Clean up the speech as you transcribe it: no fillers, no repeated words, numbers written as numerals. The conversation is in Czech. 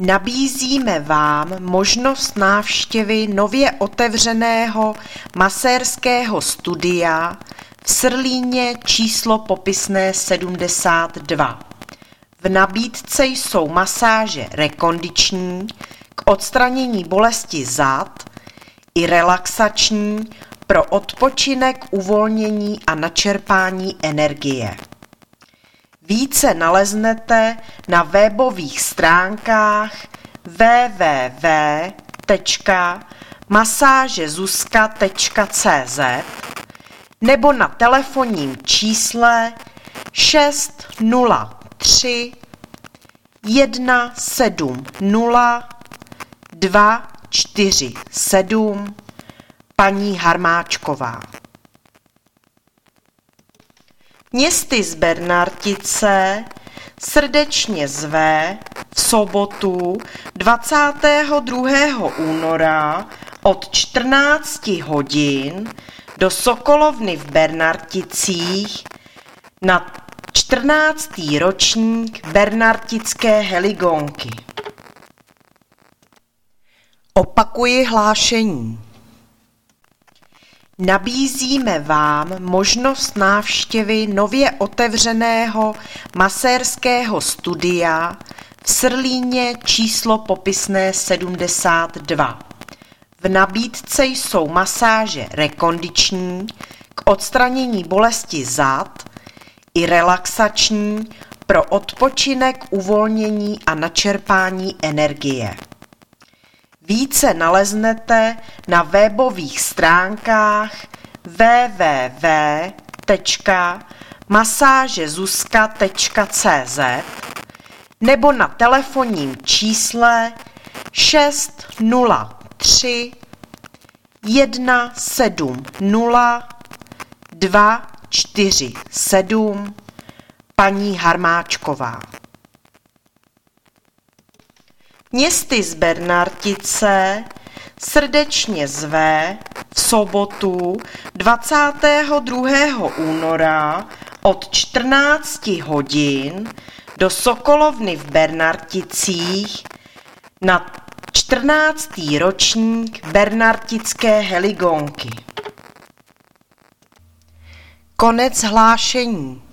Nabízíme vám možnost návštěvy nově otevřeného masérského studia v Srlíně číslo popisné 72. V nabídce jsou masáže rekondiční k odstranění bolesti zad i relaxační pro odpočinek, uvolnění a načerpání energie. Více naleznete na webových stránkách www.masažezuzka.cz nebo na telefonním čísle 603 170 247 paní Harmáčková. Městy z Bernartice srdečně zve v sobotu 22. února od 14 hodin do Sokolovny v Bernarticích na 14. ročník Bernartické heligonky. Opakuji hlášení. Nabízíme vám možnost návštěvy nově otevřeného masérského studia v Srlíně číslo popisné 72. V nabídce jsou masáže rekondiční k odstranění bolesti zad i relaxační pro odpočinek, uvolnění a načerpání energie. Více naleznete na webových stránkách www.masažezuzka.cz nebo na telefonním čísle 603 170 247 paní Harmáčková. Městy z Bernartice srdečně zve v sobotu 22. února od 14 hodin do Sokolovny v Bernarticích na 14. ročník Bernartické heligonky. Konec hlášení.